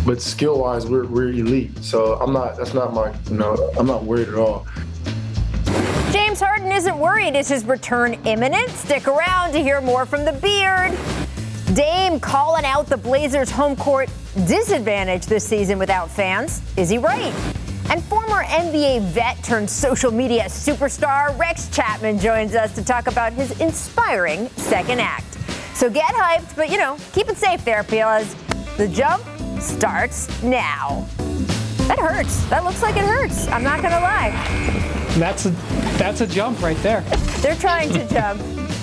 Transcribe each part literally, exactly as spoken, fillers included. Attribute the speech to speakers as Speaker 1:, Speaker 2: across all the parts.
Speaker 1: but skill-wise, we're we're elite. So I'm not. That's not my. You know, I'm not worried at all.
Speaker 2: James Harden isn't worried. Is his return imminent? Stick around to hear more from the Beard. Dame calling out the Blazers' home court disadvantage this season without fans. Is he right? And former N B A vet turned social media superstar Rex Chapman joins us to talk about his inspiring second act. So get hyped, but, you know, keep it safe there, because the jump starts now. That hurts. That looks like it hurts. I'm not going to lie.
Speaker 3: That's a, that's a jump right there.
Speaker 2: They're trying to jump.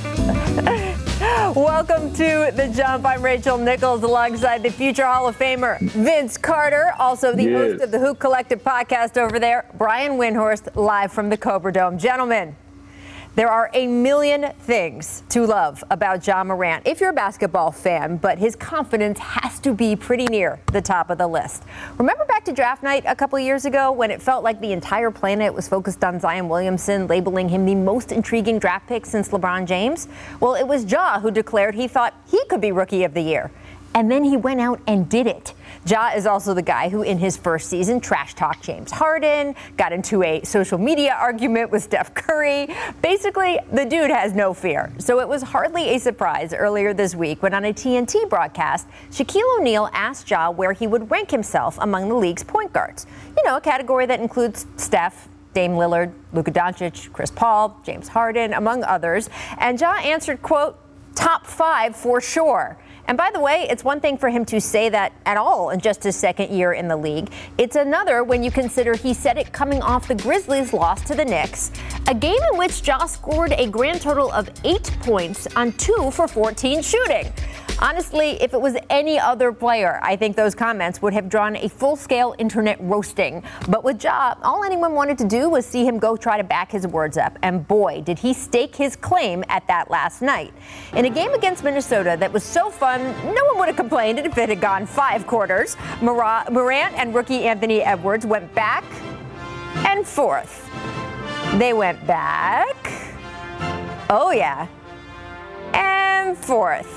Speaker 2: Welcome to The Jump. I'm Rachel Nichols alongside the future Hall of Famer Vince Carter, also the
Speaker 1: yes.
Speaker 2: host of the Hoop Collective podcast over there, Brian Windhorst, live from the Cobra Dome. Gentlemen, there are a million things to love about Ja Morant if you're a basketball fan, but his confidence has to be pretty near the top of the list. Remember back to draft night a couple of years ago when it felt like the entire planet was focused on Zion Williamson, labeling him the most intriguing draft pick since LeBron James? Well, it was Ja who declared he thought he could be Rookie of the Year. And then he went out and did it. Ja is also the guy who, in his first season, trash-talked James Harden, got into a social media argument with Steph Curry. Basically, the dude has no fear. So it was hardly a surprise earlier this week when on a T N T broadcast, Shaquille O'Neal asked Ja where he would rank himself among the league's point guards. You know, a category that includes Steph, Dame Lillard, Luka Doncic, Chris Paul, James Harden, among others. And Ja answered, quote, top five for sure. And by the way, it's one thing for him to say that at all in just his second year in the league. It's another when you consider he said it coming off the Grizzlies' loss to the Knicks, a game in which Ja scored a grand total of eight points on two for fourteen shooting. Honestly, if it was any other player, I think those comments would have drawn a full-scale internet roasting. But with Ja, all anyone wanted to do was see him go try to back his words up. And boy, did he stake his claim at that last night. In a game against Minnesota that was so fun, no one would have complained if it had gone five quarters. Morant and rookie Anthony Edwards went back and forth. They went back. Oh, yeah. And forth.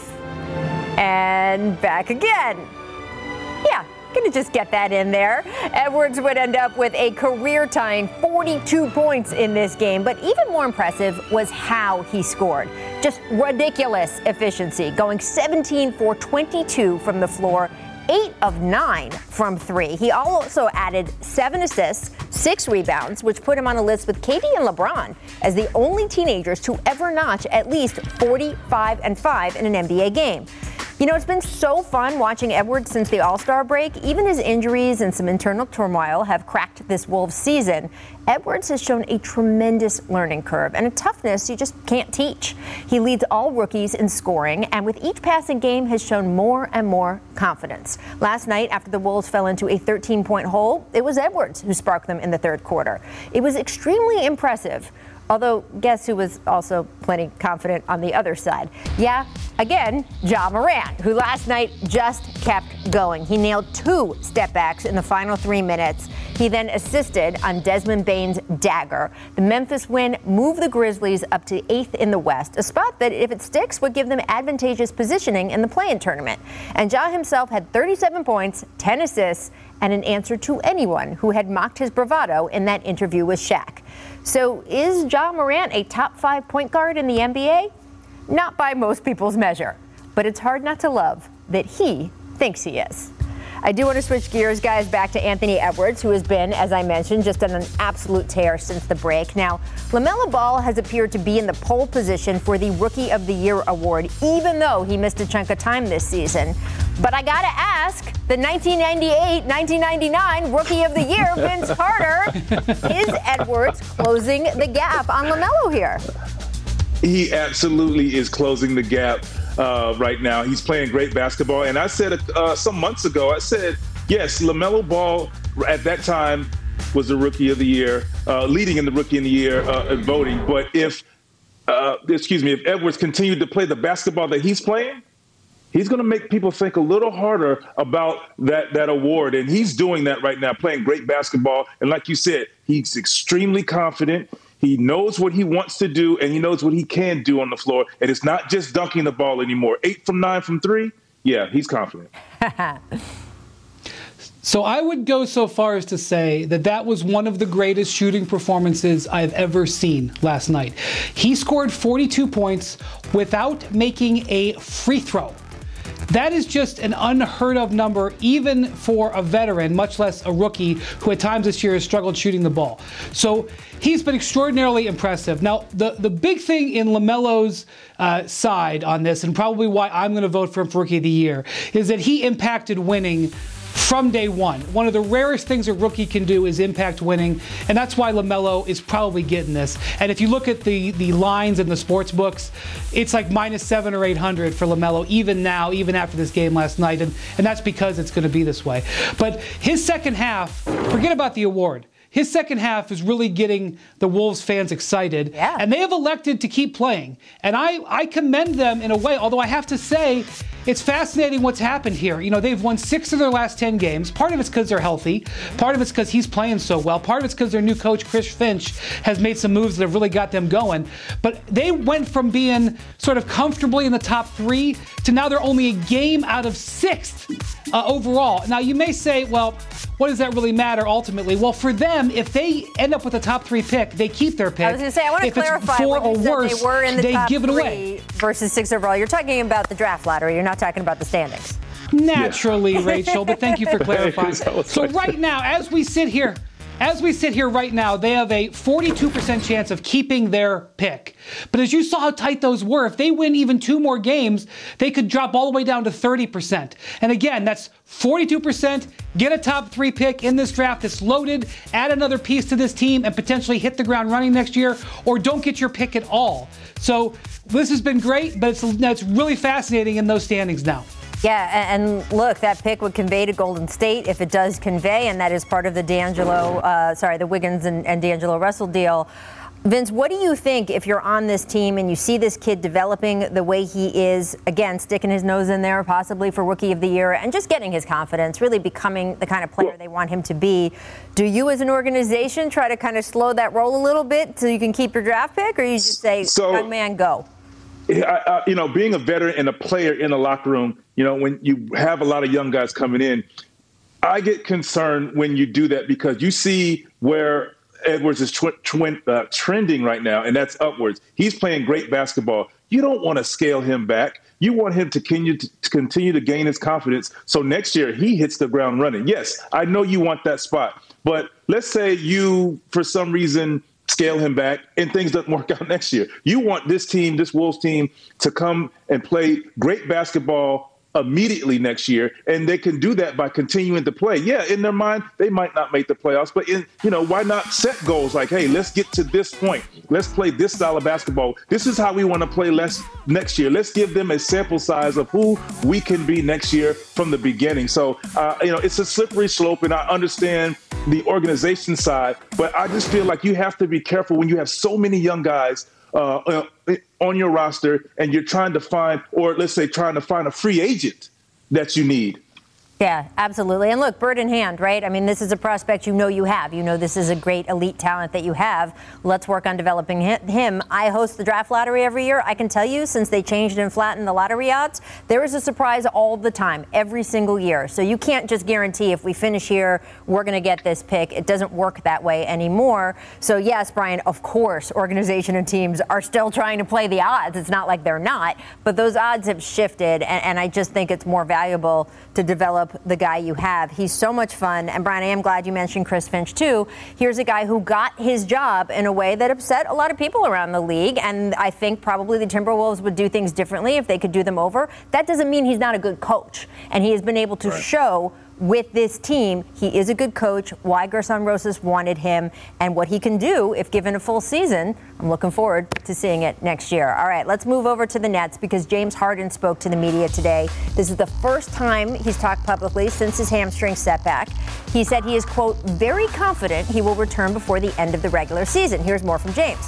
Speaker 2: And back again. Yeah, gonna just get that in there. Edwards would end up with a career-tying forty-two points in this game, but even more impressive was how he scored. Just ridiculous efficiency, going seventeen for twenty-two from the floor, eight of nine from three. He also added seven assists, six rebounds, which put him on a list with K D and LeBron as the only teenagers to ever notch at least forty-five and five in an N B A game. You know, it's been so fun watching Edwards since the All-Star break. Even his injuries and some internal turmoil have cracked this Wolves season. Edwards has shown a tremendous learning curve and a toughness you just can't teach. He leads all rookies in scoring, and with each passing game has shown more and more confidence. Last night, after the Wolves fell into a thirteen-point hole, it was Edwards who sparked them in the third quarter. It was extremely impressive. Although, guess who was also plenty confident on the other side? Yeah, again, Ja Morant, who last night just kept going. He nailed two step backs in the final three minutes. He then assisted on Desmond Bane's dagger. The Memphis win moved the Grizzlies up to eighth in the West, a spot that, if it sticks, would give them advantageous positioning in the play-in tournament. And Ja himself had thirty-seven points, ten assists, and an answer to anyone who had mocked his bravado in that interview with Shaq. So is Ja Morant a top five point guard in the N B A? Not by most people's measure, but it's hard not to love that he thinks he is. I do want to switch gears, guys, back to Anthony Edwards, who has been, as I mentioned, just on an absolute tear since the break. Now, LaMelo Ball has appeared to be in the pole position for the Rookie of the Year award, even though he missed a chunk of time this season. But I got to ask, the nineteen ninety-eight nineteen ninety-nine Rookie of the Year, Vince Carter, is Edwards closing the gap on LaMelo here?
Speaker 4: He absolutely is closing the gap. Uh, right now. He's playing great basketball. And I said uh, some months ago, I said, yes, LaMelo Ball at that time was the Rookie of the Year, uh, leading in the Rookie of the Year uh, voting. But if, uh, excuse me, if Edwards continued to play the basketball that he's playing, he's going to make people think a little harder about that, that award. And he's doing that right now, playing great basketball. And like you said, he's extremely confident. He knows what he wants to do, and he knows what he can do on the floor. And it's not just dunking the ball anymore. Eight from nine from three. Yeah, he's confident.
Speaker 3: So I would go so far as to say that that was one of the greatest shooting performances I've ever seen last night. He scored forty-two points without making a free throw. That is just an unheard of number, even for a veteran, much less a rookie who at times this year has struggled shooting the ball. So he's been extraordinarily impressive. Now, the, the big thing in LaMelo's uh, side on this, and probably why I'm going to vote for him for Rookie of the Year, is that he impacted winning from day one. One of the rarest things a rookie can do is impact winning, and that's why LaMelo is probably getting this. And if you look at the, the lines in the sports books, it's like minus seven or eight hundred for LaMelo, even now, even after this game last night, and, and that's because it's going to be this way. But his second half, forget about the award. His second half is really getting the Wolves fans excited,
Speaker 2: yeah.
Speaker 3: and they have elected to keep playing. And I, I commend them in a way, although I have to say, it's fascinating what's happened here. You know, they've won six of their last ten games. Part of it's because they're healthy. Part of it's because he's playing so well. Part of it's because their new coach, Chris Finch, has made some moves that have really got them going. But they went from being sort of comfortably in the top three to now they're only a game out of sixth uh, overall. Now, you may say, well, what does that really matter ultimately? Well, for them, if they end up with a top three pick, they keep their pick.
Speaker 2: I was going to say, I want to
Speaker 3: if
Speaker 2: clarify
Speaker 3: it's four
Speaker 2: when you
Speaker 3: or
Speaker 2: said
Speaker 3: worse,
Speaker 2: they were in the
Speaker 3: they
Speaker 2: top
Speaker 3: give it
Speaker 2: three
Speaker 3: away.
Speaker 2: Versus six overall. You're talking about the draft lottery. You're not talking about the standings.
Speaker 3: Naturally, yeah. Rachel, but thank you for clarifying. So
Speaker 4: like
Speaker 3: right now, as we sit here, as we sit here right now, they have a forty-two percent chance of keeping their pick. But as you saw how tight those were, if they win even two more games, they could drop all the way down to thirty percent. And again, that's forty-two percent, get a top three pick in this draft that's loaded, add another piece to this team, and potentially hit the ground running next year, or don't get your pick at all. So this has been great, but it's, it's really fascinating in those standings now.
Speaker 2: Yeah, and look, that pick would convey to Golden State if it does convey, and that is part of the D'Angelo, uh, sorry, the Wiggins and, and D'Angelo Russell deal. Vince, what do you think if you're on this team and you see this kid developing the way he is, again, sticking his nose in there possibly for Rookie of the Year and just getting his confidence, really becoming the kind of player they want him to be? Do you as an organization try to kind of slow that roll a little bit so you can keep your draft pick, or you just say,
Speaker 4: so,
Speaker 2: young man, go?
Speaker 4: I, I, you know, being a veteran and a player in the locker room, you know, when you have a lot of young guys coming in, I get concerned when you do that because you see where Edwards is tw- tw- uh, trending right now, and that's upwards. He's playing great basketball. You don't want to scale him back. You want him to continue to, to continue to gain his confidence. So next year he hits the ground running. Yes, I know you want that spot, but let's say you, for some reason, scale him back and things don't work out next year. You want this team, this Wolves team, to come and play great basketball immediately next year, and they can do that by continuing to play. Yeah, in their mind, they might not make the playoffs, but in, you know, why not set goals like, hey, let's get to this point. Let's play this style of basketball. This is how we want to play less next year. Let's give them a sample size of who we can be next year from the beginning. So, uh, you know, it's a slippery slope, and I understand the organization side, but I just feel like you have to be careful when you have so many young guys Uh, on your roster and you're trying to find, or let's say trying to find a free agent that you need.
Speaker 2: Yeah, absolutely. And look, bird in hand, right? I mean, this is a prospect you know you have. You know this is a great elite talent that you have. Let's work on developing him. I host the draft lottery every year. I can tell you, since they changed and flattened the lottery odds, there is a surprise all the time, every single year. So you can't just guarantee if we finish here, we're going to get this pick. It doesn't work that way anymore. So yes, Brian, of course, organization and teams are still trying to play the odds. It's not like they're not, but those odds have shifted, and, and I just think it's more valuable to develop the guy you have. He's so much fun. And Brian, I am glad you mentioned Chris Finch too. Here's a guy who got his job in a way that upset a lot of people around the league. And I think probably the Timberwolves would do things differently if they could do them over. That doesn't mean he's not a good coach. And he has been able to right. show with this team, he is a good coach, why Gerson Rosas wanted him, and what he can do if given a full season. I'm looking forward to seeing it next year. All right, let's move over to the Nets because James Harden spoke to the media today. This is the first time he's talked publicly since his hamstring setback. He said he is, quote, very confident he will return before the end of the regular season. Here's more from James.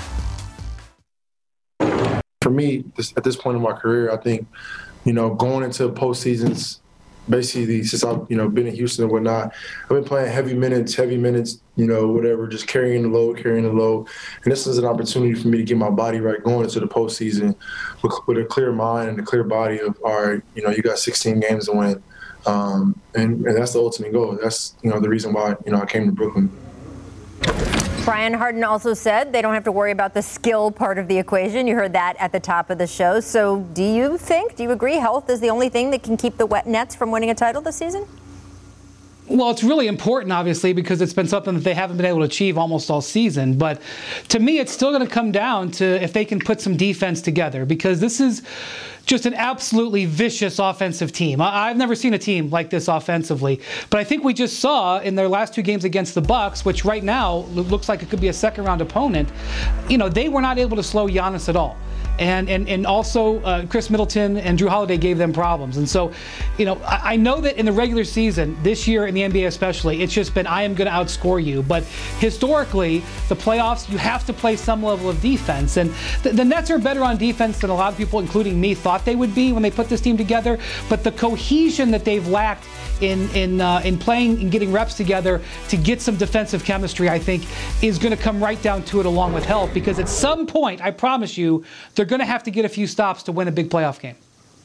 Speaker 1: For me, this, at this point in my career, I think, you know, going into postseasons, basically, since I've, you know, been in Houston and whatnot, I've been playing heavy minutes, heavy minutes, you know, whatever, just carrying the load, carrying the load. And this is an opportunity for me to get my body right going into the postseason with, with a clear mind and a clear body of, all right, you know, you got sixteen games to win. Um, and, and that's the ultimate goal. That's, you know, the reason why, you know, I came to Brooklyn.
Speaker 2: Brian Harden also said they don't have to worry about the skill part of the equation. You heard that at the top of the show. So do you think, do you agree health is the only thing that can keep the Wet Nets from winning a title this season?
Speaker 3: Well, it's really important, obviously, because it's been something that they haven't been able to achieve almost all season. But to me, it's still going to come down to if they can put some defense together, because this is just an absolutely vicious offensive team. I- I've never seen a team like this offensively. But I think we just saw in their last two games against the Bucks, which right now looks like it could be a second-round opponent, you know, they were not able to slow Giannis at all. And and and also uh, Chris Middleton and Drew Holiday gave them problems. And so, you know, I, I know that in the regular season, this year in the N B A especially, it's just been I am going to outscore you. But historically, the playoffs, you have to play some level of defense. And the, the Nets are better on defense than a lot of people, including me, thought they would be when they put this team together. But the cohesion that they've lacked in in uh, in playing and getting reps together to get some defensive chemistry, I think, is going to come right down to it along with health. Because at some point, I promise you, they're going to have to get a few stops to win a big playoff game.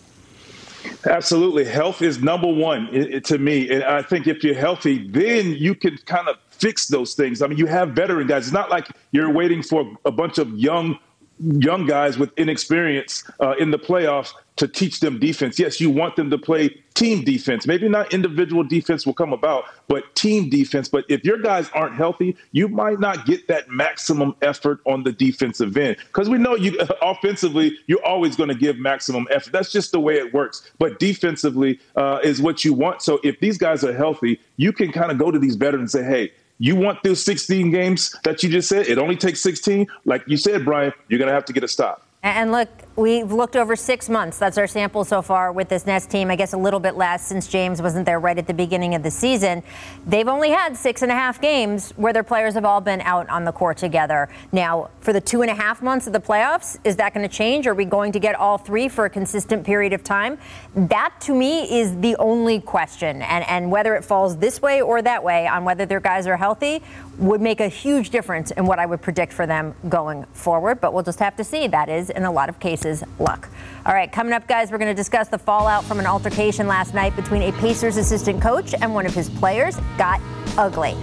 Speaker 4: Absolutely. Health is number one it, it, to me. And I think if you're healthy, then you can kind of fix those things. I mean, you have veteran guys. It's not like you're waiting for a bunch of young young guys with inexperience uh, in the playoffs to teach them defense. Yes, you want them to play team defense. Maybe not individual defense will come about, but team defense. But if your guys aren't healthy, you might not get that maximum effort on the defensive end. Because we know you offensively, you're always going to give maximum effort. That's just the way it works. But defensively uh, is what you want. So if these guys are healthy, you can kind of go to these veterans and say, hey, you want those sixteen games that you just said? It only takes sixteen. Like you said, Brian, you're going to have to get a stop.
Speaker 2: And look, we've looked over six months. That's our sample so far with this Nets team. I guess a little bit less since James wasn't there right at the beginning of the season. They've only had six and a half games where their players have all been out on the court together. Now, for the two and a half months of the playoffs, is that going to change? Are we going to get all three for a consistent period of time? That, to me, is the only question. And, and whether it falls this way or that way on whether their guys are healthy would make a huge difference in what I would predict for them going forward. But we'll just have to see. That is, in a lot of cases, luck. All right, coming up, guys, we're going to discuss the fallout from an altercation last night between a Pacers assistant coach and one of his players. Got ugly.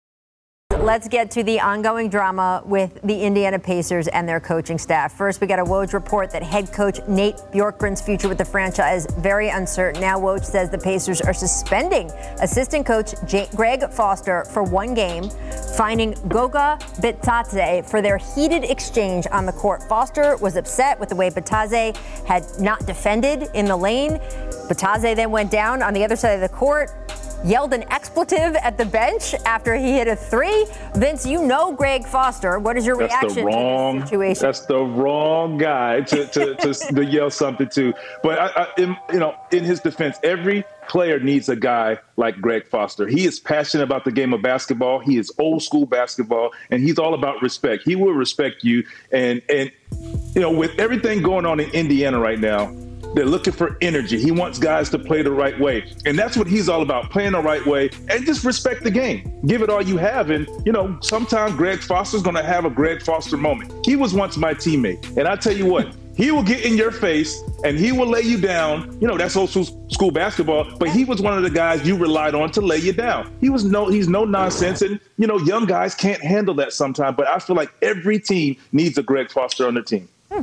Speaker 2: Let's get to the ongoing drama with the Indiana Pacers and their coaching staff. First, we got a Woj report that head coach Nate Bjorkgren's future with the franchise is very uncertain. Now Woj says the Pacers are suspending assistant coach J- Greg Foster for one game, finding Goga Bitadze for their heated exchange on the court. Foster was upset with the way Bitadze had not defended in the lane. Bitadze then went down on the other side of the court, yelled an expletive at the bench after he hit a three. Vince, you know Greg Foster. What is your
Speaker 4: that's
Speaker 2: reaction
Speaker 4: the wrong,
Speaker 2: to this situation?
Speaker 4: That's the wrong guy to, to, to, to yell something to. But, I, I, in, you know, in his defense, every player needs a guy like Greg Foster. He is passionate about the game of basketball. He is old school basketball, and he's all about respect. He will respect you. And, and you know, with everything going on in Indiana right now, they're looking for energy. He wants guys to play the right way. And that's what he's all about, playing the right way and just respect the game. Give it all you have. And, you know, sometimes Greg Foster's going to have a Greg Foster moment. He was once my teammate. And I tell you what, he will get in your face and he will lay you down. You know, that's old school basketball. But he was one of the guys you relied on to lay you down. He was no, he's no nonsense. And, you know, young guys can't handle that sometimes. But I feel like every team needs a Greg Foster on their team.
Speaker 2: Hmm.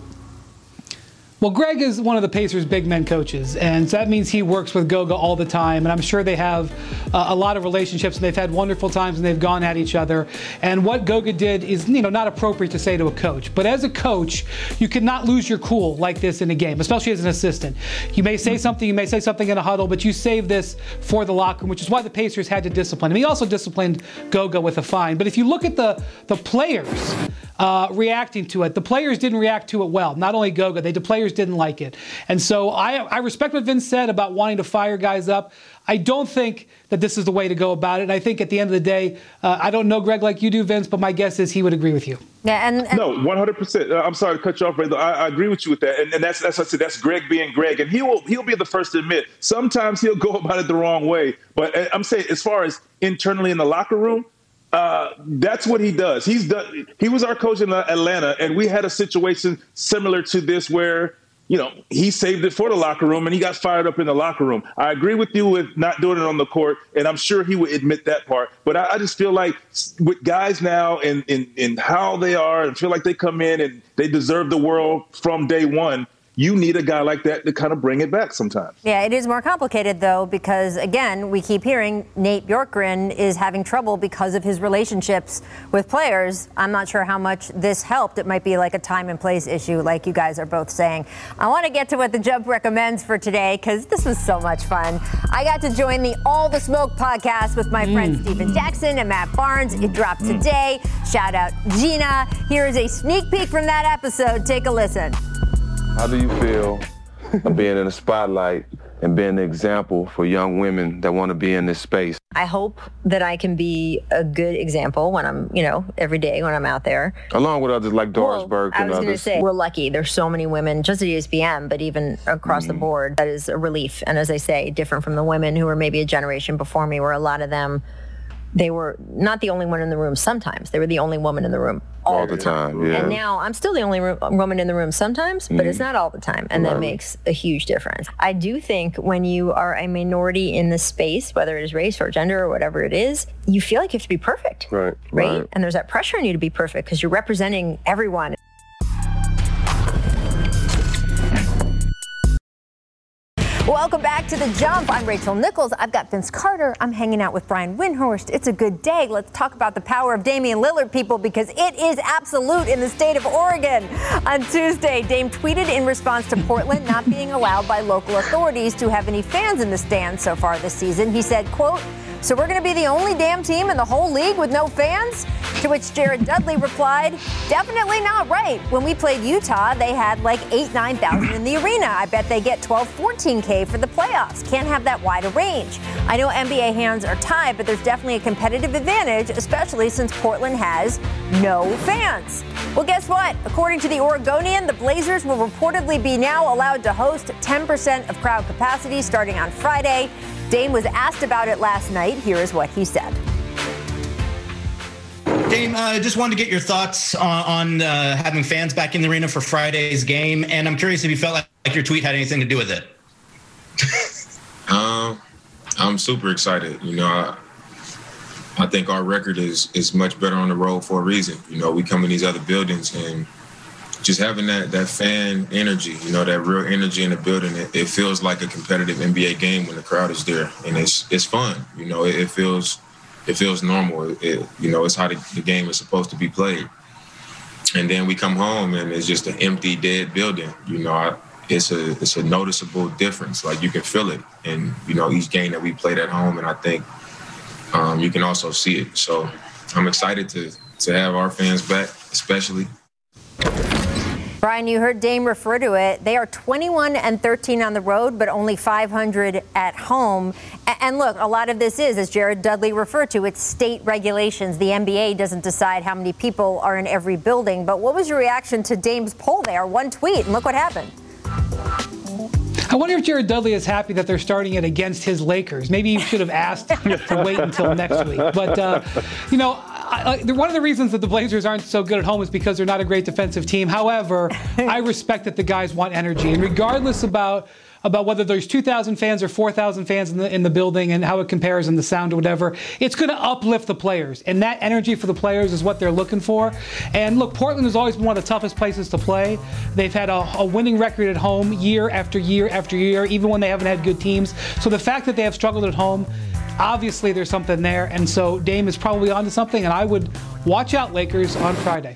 Speaker 3: Well, Greg is one of the Pacers' big men coaches, and so that means he works with Goga all the time, and I'm sure they have uh, a lot of relationships, and they've had wonderful times, and they've gone at each other. And what Goga did is, you know, not appropriate to say to a coach. But as a coach, you cannot lose your cool like this in a game, especially as an assistant. You may say something, you may say something in a huddle, but you save this for the locker room, which is why the Pacers had to discipline him. He also disciplined Goga with a fine. But if you look at the, the players uh, reacting to it, the players didn't react to it well. Not only Goga, they the players didn't like it. And so I, I respect what Vince said about wanting to fire guys up. I don't think that this is the way to go about it. And I think at the end of the day, uh, I don't know Greg like you do, Vince, but my guess is he would agree with you.
Speaker 2: Yeah, and, and
Speaker 4: no, one hundred percent. Uh, I'm sorry to cut you off, Ray. I, I agree with you with that, and, and that's that's what I said. That's Greg being Greg, and he will he'll be the first to admit sometimes he'll go about it the wrong way. But uh, I'm saying as far as internally in the locker room, uh, that's what he does. He's done. He was our coach in Atlanta, and we had a situation similar to this where you know, he saved it for the locker room and he got fired up in the locker room. I agree with you with not doing it on the court, and I'm sure he would admit that part. But I, I just feel like with guys now and, and, and how they are and feel like they come in and they deserve the world from day one, you need a guy like that to kind of bring it back sometimes.
Speaker 2: Yeah, it is more complicated, though, because, again, we keep hearing Nate Bjorkgren is having trouble because of his relationships with players. I'm not sure how much this helped. It might be like a time and place issue, like you guys are both saying. I want to get to what the Jump recommends for today, because this was so much fun. I got to join the All the Smoke podcast with my mm. friends Stephen Jackson and Matt Barnes. It dropped mm. today. Shout out Gina. Here is a sneak peek from that episode. Take a listen.
Speaker 5: How do you feel being in the spotlight and being an example for young women that want to be in this space?
Speaker 2: I hope that I can be a good example when I'm, you know, every day when I'm out there.
Speaker 5: Along with others like Doris
Speaker 2: well,
Speaker 5: Burke and
Speaker 2: others. I was going to say, we're lucky. There's so many women, just at E S P N, but even across mm-hmm. the board. That is a relief. And as I say, different from the women who were maybe a generation before me, where a lot of them, they were not the only one in the room sometimes. They were the only woman in the room all,
Speaker 5: all the time. time. Yeah.
Speaker 2: And now I'm still the only room, woman in the room sometimes, but mm. it's not all the time. And right. that makes a huge difference. I do think when you are a minority in the space, whether it is race or gender or whatever it is, you feel like you have to be perfect.
Speaker 5: Right.
Speaker 2: Right.
Speaker 5: right.
Speaker 2: And there's that pressure on you to be perfect because you're representing everyone. Welcome back to The Jump. I'm Rachel Nichols. I've got Vince Carter. I'm hanging out with Brian Windhorst. It's a good day. Let's talk about the power of Damian Lillard, people, because it is absolute in the state of Oregon. On Tuesday, Dame tweeted in response to Portland not being allowed by local authorities to have any fans in the stands so far this season. He said, quote, "So we're going to be the only damn team in the whole league with no fans?" To which Jared Dudley replied, "Definitely not right. When we played Utah, they had like eight, nine thousand in the arena. I bet they get twelve, fourteen K for the playoffs. Can't have that wide a range. I know N B A hands are tied, but there's definitely a competitive advantage, especially since Portland has no fans." Well, guess what? According to the Oregonian, the Blazers will reportedly be now allowed to host ten percent of crowd capacity starting on Friday. Dame was asked about it last night. Here is what he said.
Speaker 6: Dame, I uh, just wanted to get your thoughts on, on uh, having fans back in the arena for Friday's game, and I'm curious if you felt like, like your tweet had anything to do with it.
Speaker 7: um, I'm super excited. You know, I, I think our record is is much better on the road for a reason. You know, we come in these other buildings and just having that that fan energy, you know, that real energy in the building, it, it feels like a competitive N B A game when the crowd is there, and it's it's fun. You know, it, it feels. It feels normal. It, you know, it's how the, the game is supposed to be played. And then we come home and it's just an empty, dead building. You know, I, it's a it's a noticeable difference. Like you can feel it. And, you know, each game that we played at home, and I think um, you can also see it. So I'm excited to to have our fans back, especially.
Speaker 2: Brian, you heard Dame refer to it. They are twenty-one and thirteen on the road, but only five hundred at home. And look, a lot of this is, as Jared Dudley referred to, it's state regulations. The N B A doesn't decide how many people are in every building. But what was your reaction to Dame's poll there? One tweet, and look what happened.
Speaker 3: I wonder if Jared Dudley is happy that they're starting it against his Lakers. Maybe he should have asked to wait until next week. But, uh, you know, I, I, one of the reasons that the Blazers aren't so good at home is because they're not a great defensive team. However, I respect that the guys want energy. And regardless about about whether there's two thousand fans or four thousand fans in the in the building and how it compares in the sound or whatever, it's going to uplift the players. And that energy for the players is what they're looking for. And look, Portland has always been one of the toughest places to play. They've had a, a winning record at home year after year after year, even when they haven't had good teams. So the fact that they have struggled at home, obviously there's something there. And so Dame is probably onto something. And I would watch out, Lakers, on Friday.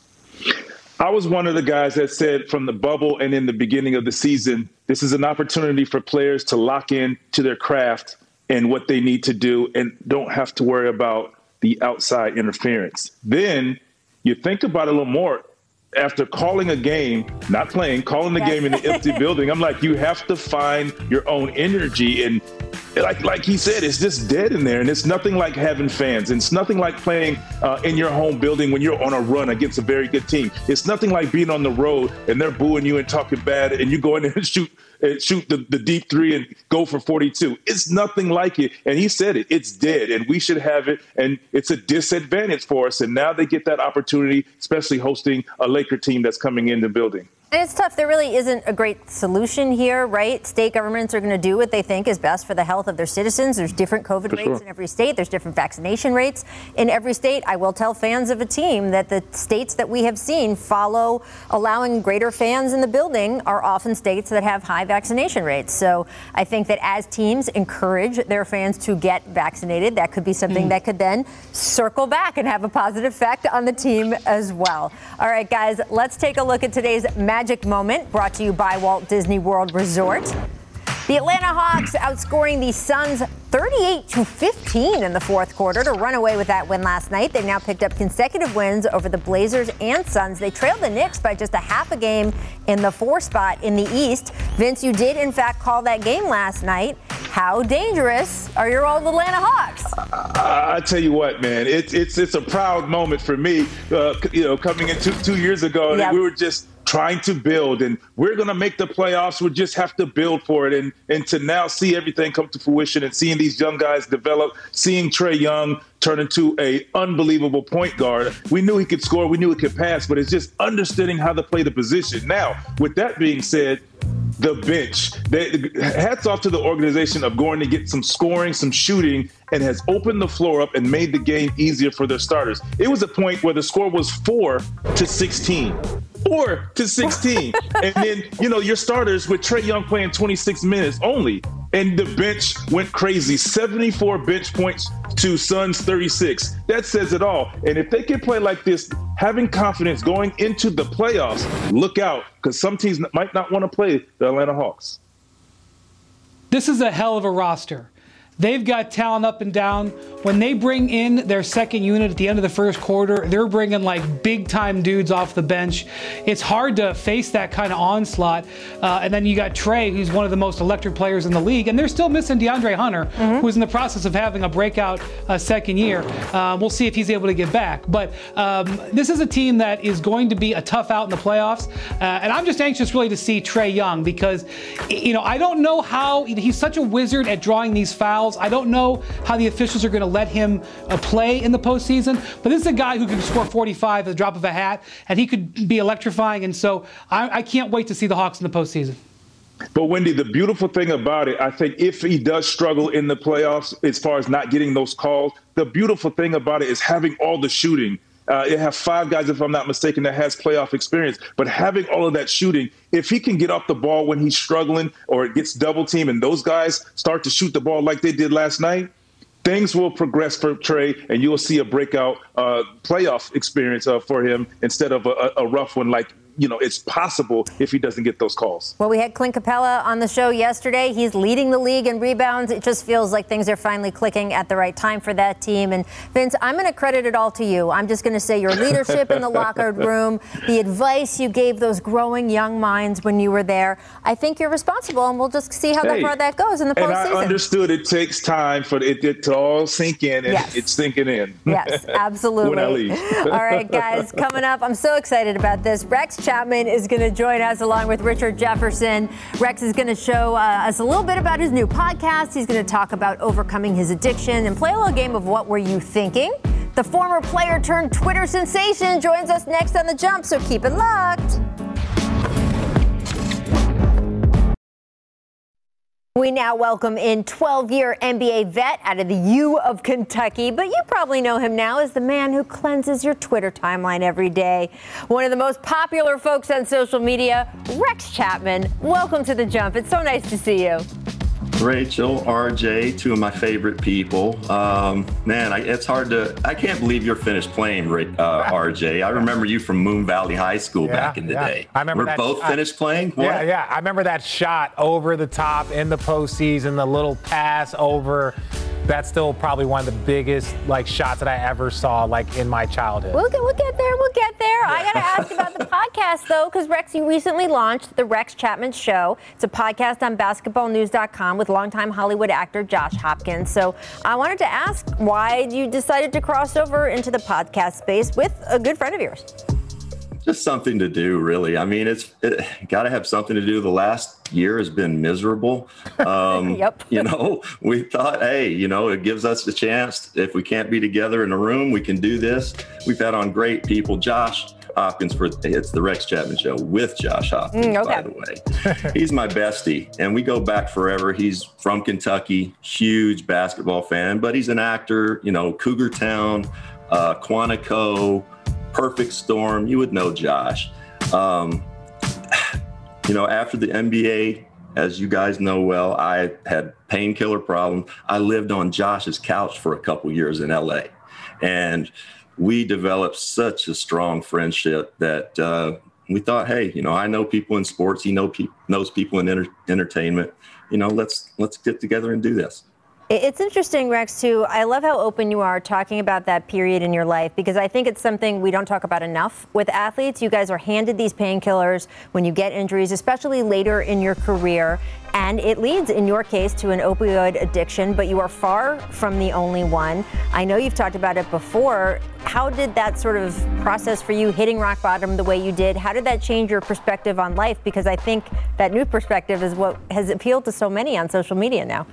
Speaker 4: I was one of the guys that said from the bubble and in the beginning of the season, this is an opportunity for players to lock in to their craft and what they need to do and don't have to worry about the outside interference. Then you think about it a little more. After calling a game, not playing, calling the game in an empty building, I'm like, you have to find your own energy. And like like he said, it's just dead in there. And it's nothing like having fans. And it's nothing like playing uh, in your home building when you're on a run against a very good team. It's nothing like being on the road and they're booing you and talking bad and you go in there and shoot and shoot the, the deep three and go for forty-two. It's nothing like it. And he said it. It's dead. And we should have it. And it's a disadvantage for us. And now they get that opportunity, especially hosting a Laker team that's coming in the building.
Speaker 2: And it's tough. There really isn't a great solution here, right? State governments are going to do what they think is best for the health of their citizens. There's different COVID for rates sure. in every state. There's different vaccination rates in every state. I will tell fans of a team that the states that we have seen follow allowing greater fans in the building are often states that have high vaccination rates. So I think that as teams encourage their fans to get vaccinated, that could be something mm. that could then circle back and have a positive effect on the team as well. All right, guys, let's take a look at today's Magic Moment, brought to you by Walt Disney World Resort. The Atlanta Hawks outscoring the Suns thirty-eight to fifteen in the fourth quarter to run away with that win last night. They've now picked up consecutive wins over the Blazers and Suns. They trailed the Knicks by just a half a game in the four spot in the East. Vince, you did in fact call that game last night. How dangerous are your old Atlanta Hawks?
Speaker 4: I, I tell you what, man, it's it's it's a proud moment for me. Uh, you know, coming in two, two years ago, yep. we were just trying to build, and we're going to make the playoffs. We just have to build for it. And and to now see everything come to fruition and seeing these young guys develop, seeing Trae Young turn into a unbelievable point guard. We knew he could score. We knew he could pass, but it's just understanding how to play the position. Now, with that being said, the bench, they, hats off to the organization of going to get some scoring, some shooting, and has opened the floor up and made the game easier for their starters. It was a point where the score was four to sixteen. Four to sixteen. And then, you know, your starters with Trae Young playing twenty-six minutes only, and the bench went crazy. seventy-four bench points to Suns thirty-six. That says it all. And if they can play like this, having confidence going into the playoffs, look out, because some teams might not want to play the Atlanta Hawks.
Speaker 3: This is a hell of a roster. They've got talent up and down. When they bring in their second unit at the end of the first quarter, they're bringing like big-time dudes off the bench. It's hard to face that kind of onslaught. Uh, and then you got Trae, who's one of the most electric players in the league. And they're still missing DeAndre Hunter, mm-hmm. who's in the process of having a breakout uh, second year. Uh, we'll see if he's able to get back. But um, this is a team that is going to be a tough out in the playoffs. Uh, and I'm just anxious really to see Trae Young because, you know, I don't know how he's such a wizard at drawing these fouls. I don't know how the officials are going to let him uh, play in the postseason, but this is a guy who can score forty-five at the drop of a hat, and he could be electrifying, and so I, I can't wait to see the Hawks in the postseason.
Speaker 4: But, Wendy, the beautiful thing about it, I think if he does struggle in the playoffs as far as not getting those calls, the beautiful thing about it is having all the shooting. Uh, you have five guys, if I'm not mistaken, that has playoff experience. But having all of that shooting, if he can get off the ball when he's struggling or it gets double teamed and those guys start to shoot the ball like they did last night, things will progress for Trae, and you'll see a breakout uh, playoff experience uh, for him instead of a, a rough one like, you know, it's possible if he doesn't get those calls.
Speaker 2: Well, we had Clint Capella on the show yesterday. He's leading the league in rebounds. It just feels like things are finally clicking at the right time for that team. And Vince, I'm going to credit it all to you. I'm just going to say your leadership in the locker room, the advice you gave those growing young minds when you were there. I think you're responsible, and we'll just see how hey, far that goes in the postseason.
Speaker 4: And I understood it takes time for it, it to all sink in, and yes. it's sinking in.
Speaker 2: Yes, absolutely.
Speaker 4: When I leave.
Speaker 2: All right, guys, coming up, I'm so excited about this. Rex Chapman is going to join us along with Richard Jefferson. Rex is going to show uh, us a little bit about his new podcast. He's going to talk about overcoming his addiction and play a little game of What Were You Thinking? The former player turned Twitter sensation joins us next on The Jump, so keep it locked. We now welcome in twelve-year N B A vet out of the U of Kentucky, but you probably know him now as the man who cleanses your Twitter timeline every day. One of the most popular folks on social media, Rex Chapman. Welcome to The Jump. It's so nice to see you.
Speaker 8: Rachel, R J, two of my favorite people. Um, man, I, it's hard to, I can't believe you're finished playing, uh, R J. I remember you from Moon Valley High School yeah, back in the
Speaker 9: yeah.
Speaker 8: day.
Speaker 9: I remember
Speaker 8: We're
Speaker 9: that
Speaker 8: both
Speaker 9: shot.
Speaker 8: finished playing? What?
Speaker 9: Yeah, yeah. I remember that shot over the top in the postseason, the little pass over. That's still probably one of the biggest like shots that I ever saw like in my childhood.
Speaker 2: We'll get, we'll get there. We'll get there. I got to ask about the podcast, though, because Rex, you recently launched The Rex Chapman Show. It's a podcast on basketball news dot com with longtime Hollywood actor Josh Hopkins. So I wanted to ask why you decided to cross over into the podcast space with a good friend of yours.
Speaker 8: Just something to do, really. I mean, it's it, got to have something to do. The last year has been miserable. Um,
Speaker 2: yep.
Speaker 8: You know, we thought, hey, you know, it gives us a chance. If we can't be together in a room, we can do this. We've had on great people. Josh Hopkins for it's the Rex Chapman Show with Josh Hopkins,
Speaker 2: Mm, okay.
Speaker 8: by the way. He's my bestie, and we go back forever. He's from Kentucky, huge basketball fan, but he's an actor, you know, Cougar Town, uh, Quantico, Perfect Storm. You would know Josh. Um, you know, after the N B A, as you guys know well, I had painkiller problems. I lived on Josh's couch for a couple years in L A, and we developed such a strong friendship that uh, we thought, hey, you know, I know people in sports. He know pe- knows people in enter- entertainment. You know, let's let's get together and do this.
Speaker 2: It's interesting, Rex, too. I love how open you are talking about that period in your life, because I think it's something we don't talk about enough with athletes. You guys are handed these painkillers when you get injuries, especially later in your career. And it leads, in your case, to an opioid addiction, but you are far from the only one. I know you've talked about it before. How did that sort of process for you, hitting rock bottom the way you did, how did that change your perspective on life? Because I think that new perspective is what has appealed to so many on social media now.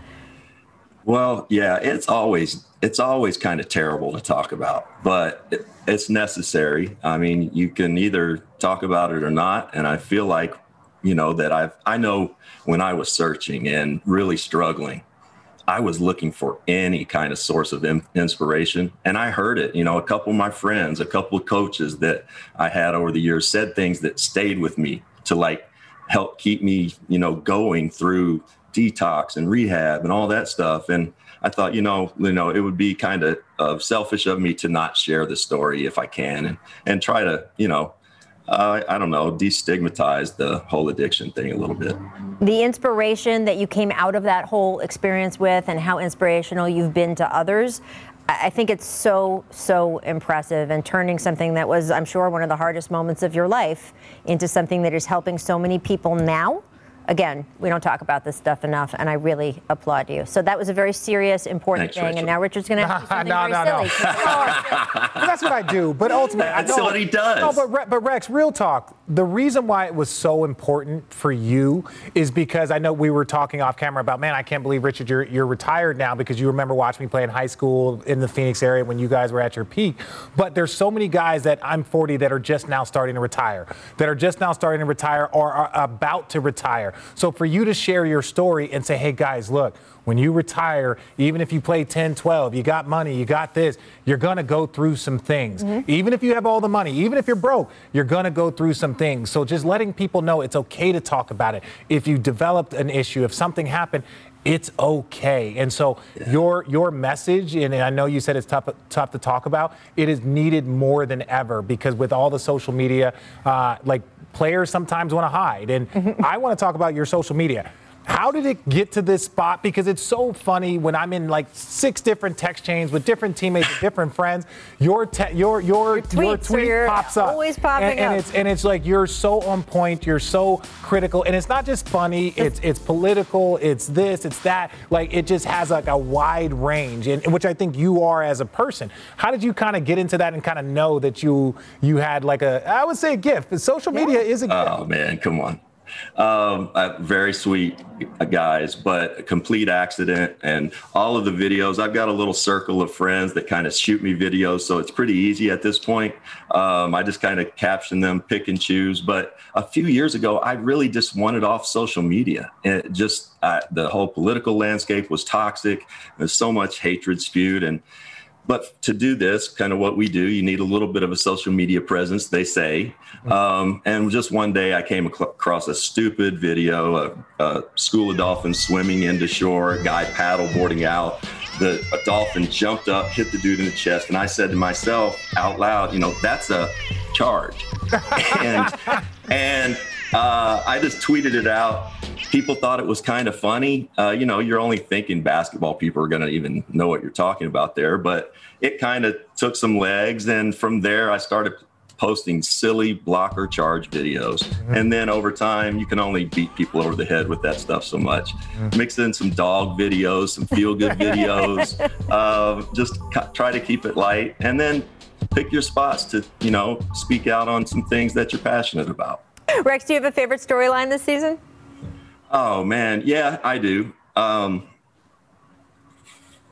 Speaker 8: Well, yeah, it's always it's always kind of terrible to talk about, but it, it's necessary. I mean, you can either talk about it or not. And I feel like, you know, that I've I know when I was searching and really struggling, I was looking for any kind of source of in, inspiration. And I heard it. You know, a couple of my friends, a couple of coaches that I had over the years said things that stayed with me to like help keep me, you know, going through detox and rehab and all that stuff. And I thought, you know, you know, it would be kind of uh, selfish of me to not share the story if I can, and and try to, you know, uh, I don't know, destigmatize the whole addiction thing a little bit.
Speaker 2: The inspiration that you came out of that whole experience with, and how inspirational you've been to others, I think it's so, so impressive, and turning something that was, I'm sure, one of the hardest moments of your life into something that is helping so many people now. Again, we don't talk about this stuff enough, and I really applaud you. So that was a very serious, important
Speaker 8: Thanks,
Speaker 2: thing,
Speaker 8: Rachel.
Speaker 2: and now Richard's going to have to do something
Speaker 9: no,
Speaker 2: very
Speaker 9: no,
Speaker 2: silly.
Speaker 9: no. Well, that's what I do. But ultimately,
Speaker 8: That's
Speaker 9: I know,
Speaker 8: what he does.
Speaker 9: No, but, Re- but Rex, real talk. The reason why it was so important for you is because I know we were talking off camera about, man, I can't believe, Richard, you're, you're retired now, because you remember watching me play in high school in the Phoenix area when you guys were at your peak. But there's so many guys that I'm forty that are just now starting to retire, that are just now starting to retire or are about to retire. So for you to share your story and say, hey, guys, look, when you retire, even if you play ten, twelve, you got money, you got this, you're going to go through some things. Mm-hmm. Even if you have all the money, even if you're broke, you're going to go through some things. So just letting people know it's okay to talk about it. If you developed an issue, if something happened, it's okay. And so yeah. your your message, and I know you said it's tough tough to talk about, it is needed more than ever, because with all the social media, uh, like players sometimes want to hide. And mm-hmm. I want to talk about your social media. How did it get to this spot? Because it's so funny when I'm in like six different text chains with different teammates and different friends. Your te- your your
Speaker 2: your,
Speaker 9: your tweet pops up,
Speaker 2: always popping
Speaker 9: and, and
Speaker 2: up.
Speaker 9: it's and it's like you're so on point. You're so critical, and it's not just funny. It's it's political. It's this. It's that. Like it just has like a wide range, and which I think you are as a person. How did you kind of get into that and kind of know that you you had like a I would say a gift? But social media
Speaker 2: yeah.
Speaker 9: is a gift.
Speaker 8: Oh man, come on. Um, uh, very sweet guys, but a complete accident. And all of the videos, I've got a little circle of friends that kind of shoot me videos, so it's pretty easy at this point. Um, I just kind of caption them, pick and choose. But a few years ago, I really just wanted off social media. And it just uh, the whole political landscape was toxic. There's so much hatred spewed, and but to do this, kind of what we do, you need a little bit of a social media presence, they say. Um, and just one day I came ac- across a stupid video, a, a school of dolphins swimming into shore, a guy paddle boarding out. The a dolphin jumped up, hit the dude in the chest. And I said to myself out loud, you know, that's a charge. and and uh, I just tweeted it out. People thought it was kind of funny. Uh, you know, you're only thinking basketball people are going to even know what you're talking about there. But it kind of took some legs. And from there, I started posting silly blocker charge videos. Mm-hmm. And then over time, you can only beat people over the head with that stuff so much. Mm-hmm. Mix in some dog videos, some feel-good videos. uh, just ca- try to keep it light. And then pick your spots to, you know, speak out on some things that you're passionate about.
Speaker 2: Rex, do you have a favorite storyline this season?
Speaker 8: Oh, man. Yeah, I do. Um,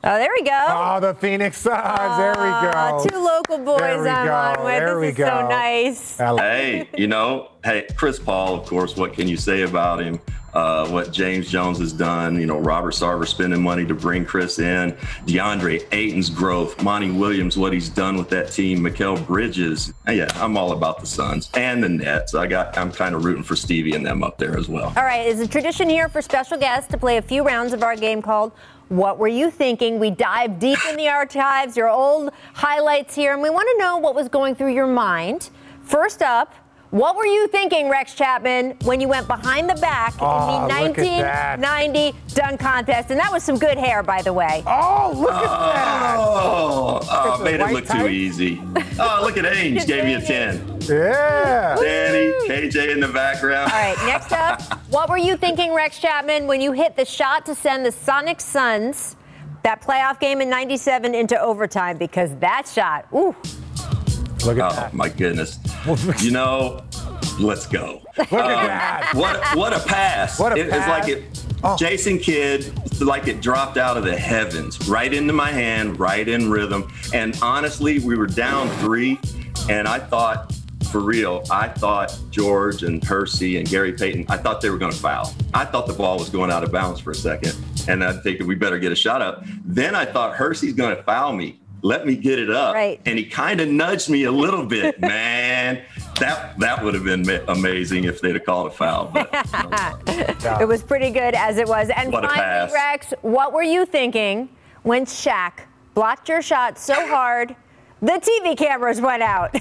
Speaker 2: Oh, there we go.
Speaker 9: Oh, the Phoenix Suns. Uh, there we go.
Speaker 2: Two local boys I'm
Speaker 9: go.
Speaker 2: on with.
Speaker 9: There
Speaker 2: this
Speaker 9: we
Speaker 2: is
Speaker 9: go.
Speaker 2: so nice.
Speaker 8: Hey, you know, hey, Chris Paul, of course, what can you say about him? Uh, what James Jones has done, you know, Robert Sarver spending money to bring Chris in, DeAndre Ayton's growth, Monty Williams, what he's done with that team, Mikal Bridges. Yeah, I'm all about the Suns and the Nets. I got, I'm kind of rooting for Stevie and them up there as well.
Speaker 2: All right, it's a tradition here for special guests to play a few rounds of our game called What Were You Thinking? We dive deep in the archives, your old highlights here, and we want to know what was going through your mind. First up, what were you thinking, Rex Chapman, when you went behind the back
Speaker 9: oh,
Speaker 2: in the nineteen ninety dunk contest? And that was some good hair, by the way.
Speaker 9: Oh, look at
Speaker 8: oh,
Speaker 9: that.
Speaker 8: Oh, oh made it look
Speaker 9: type.
Speaker 8: too easy. Oh, look at Ainge. Gave me a ten.
Speaker 9: Yeah.
Speaker 8: Danny, K J in the background.
Speaker 2: All right, next up, what were you thinking, Rex Chapman, when you hit the shot to send the Sonic Suns, that playoff game in ninety-seven, into overtime? Because that shot, ooh.
Speaker 9: Look at
Speaker 8: oh,
Speaker 9: that.
Speaker 8: my goodness. You know, let's go.
Speaker 9: Look
Speaker 8: um,
Speaker 9: at that.
Speaker 8: What, what a pass.
Speaker 9: What a
Speaker 8: it,
Speaker 9: pass.
Speaker 8: It's like it,
Speaker 9: oh.
Speaker 8: Jason Kidd, it's like it dropped out of the heavens, right into my hand, right in rhythm. And honestly, we were down three, and I thought, for real, I thought George and Hersey and Gary Payton, I thought they were going to foul. I thought the ball was going out of bounds for a second, and I think we better get a shot up. Then I thought Hersey's going to foul me. Let me get it up.
Speaker 2: Right.
Speaker 8: And he kind of nudged me a little bit, man. That that would have been ma- amazing if they'd have called a foul. But,
Speaker 2: it was pretty good as it was. And
Speaker 8: what a
Speaker 2: finally,
Speaker 8: pass.
Speaker 2: Rex, what were you thinking when Shaq blocked your shot so hard the T V cameras went out?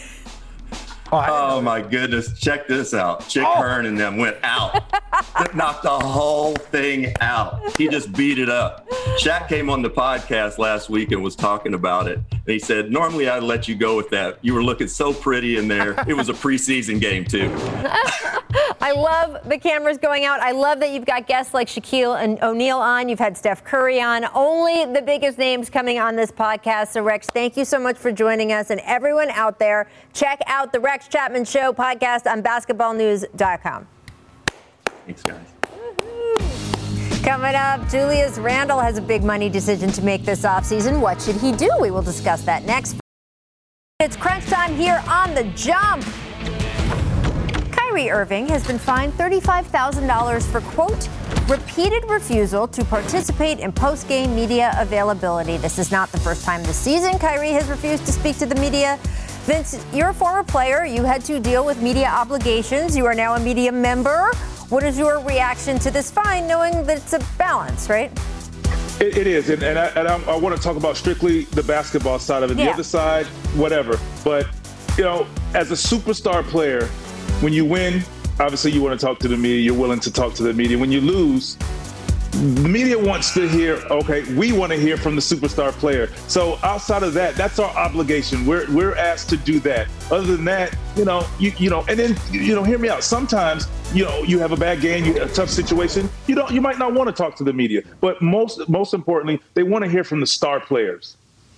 Speaker 8: Oh, oh my goodness. Check this out. Chick
Speaker 9: oh.
Speaker 8: Hearn and them went out. Knocked the whole thing out. He just beat it up. Shaq came on the podcast last week and was talking about it. And he said, normally I'd let you go with that. You were looking so pretty in there. It was a preseason game, too.
Speaker 2: I love the cameras going out. I love that you've got guests like Shaquille and O'Neal on. You've had Steph Curry on. Only the biggest names coming on this podcast. So, Rex, thank you so much for joining us. And everyone out there, check out the Rex Chapman Show podcast on basketball news dot com.
Speaker 8: Thanks, guys.
Speaker 2: Coming up, Julius Randle has a big money decision to make this offseason. What should he do? We will discuss that next. It's crunch time here on The Jump. Kyrie Irving has been fined thirty-five thousand dollars for, quote, repeated refusal to participate in post-game media availability. This is not the first time this season Kyrie has refused to speak to the media. Vince, you're a former player. You had to deal with media obligations. You are now a media member. What is your reaction to this fine, knowing that it's a balance, right?
Speaker 4: It, it is, and, and, I, and I, I want to talk about strictly the basketball side of it.
Speaker 2: Yeah.
Speaker 4: The other side, whatever. But, you know, as a superstar player, when you win, obviously you want to talk to the media. You're willing to talk to the media. When you lose, the media wants to hear, okay, we want to hear from the superstar player. So outside of that, that's our obligation. We're we're asked to do that. Other than that, you know, you you know, and then, you know, hear me out. Sometimes, you know, you have a bad game, you have a tough situation. You don't, you might not want to talk to the media, but most most importantly, they want to hear from the star players.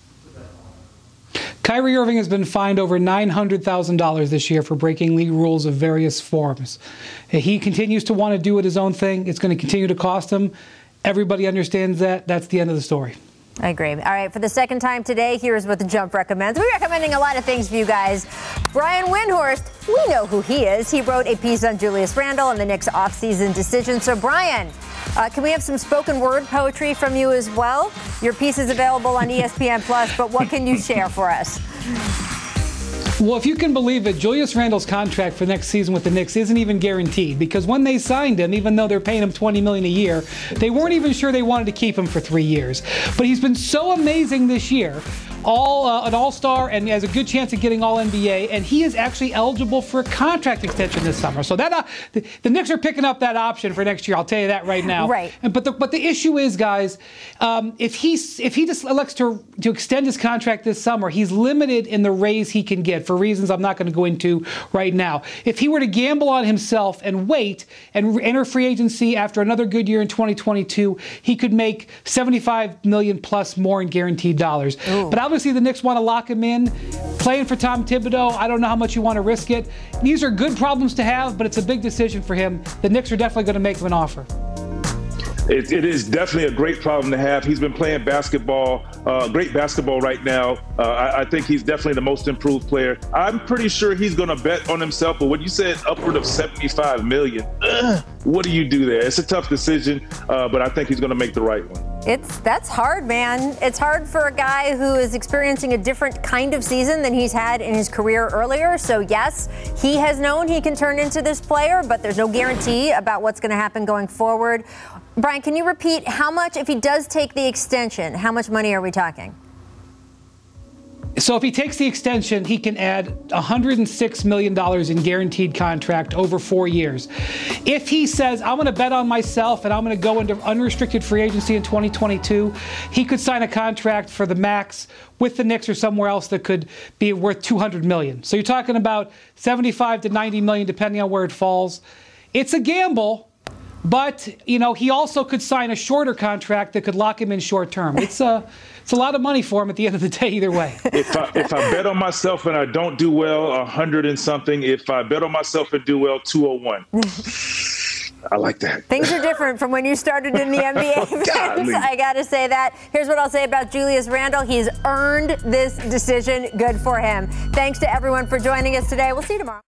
Speaker 3: Kyrie Irving has been fined over nine hundred thousand dollars this year for breaking league rules of various forms. He continues to want to do it his own thing. It's going to continue to cost him. Everybody understands that. That's the end of the story.
Speaker 2: I agree. All right, for the second time today, here's what The Jump recommends. We're recommending a lot of things for you guys. Brian Windhorst, we know who he is. He wrote a piece on Julius Randle and the Knicks' offseason decision. So, Brian, uh, can we have some spoken word poetry from you as well? Your piece is available on E S P N Plus, but what can you share for us?
Speaker 3: Well, if you can believe it, Julius Randle's contract for next season with the Knicks isn't even guaranteed, because when they signed him, even though they're paying him twenty million dollars a year, they weren't even sure they wanted to keep him for three years. But he's been so amazing this year. All uh, an all-star and has a good chance of getting all N B A, and he is actually eligible for a contract extension this summer. So that uh, the, the Knicks are picking up that option for next year. I'll tell you that right now.
Speaker 2: Right.
Speaker 3: And, but the but the issue is, guys, um, if he if he just elects to to extend his contract this summer, he's limited in the raise he can get for reasons I'm not going to go into right now. If he were to gamble on himself and wait and enter free agency after another good year in twenty twenty-two, he could make seventy-five million dollars plus more in guaranteed dollars. Ooh. But obviously the Knicks want to lock him in. Playing for Tom Thibodeau, I don't know how much you want to risk it. These are good problems to have, but it's a big decision for him. The Knicks are definitely going to make him an offer.
Speaker 4: it, it is definitely a great problem to have. He's been playing basketball, uh, great basketball right now. Uh, I, I think he's definitely the most improved player. I'm pretty sure he's going to bet on himself. But when you said upward of seventy-five million, uh, what do you do there? It's a tough decision, uh, but I think he's going to make the right one.
Speaker 2: It's that's hard, man. It's hard for a guy who is experiencing a different kind of season than he's had in his career earlier. So yes, he has known he can turn into this player, but there's no guarantee about what's going to happen going forward. Brian, can you repeat how much, if he does take the extension, how much money are we talking?
Speaker 3: So if he takes the extension, he can add one hundred six million dollars in guaranteed contract over four years. If he says, I'm going to bet on myself and I'm going to go into unrestricted free agency in twenty twenty-two, he could sign a contract for the max with the Knicks or somewhere else that could be worth two hundred million dollars. So you're talking about seventy-five to ninety million dollars, depending on where it falls. It's a gamble. But, you know, he also could sign a shorter contract that could lock him in short term. It's a, it's a lot of money for him at the end of the day either way.
Speaker 4: If I, if I bet on myself and I don't do well, one hundred and something. If I bet on myself and do well, two oh one. I like that.
Speaker 2: Things are different from when you started in the N B A. Vince, I got to say that. Here's what I'll say about Julius Randle. He's earned this decision. Good for him. Thanks to everyone for joining us today. We'll see you tomorrow.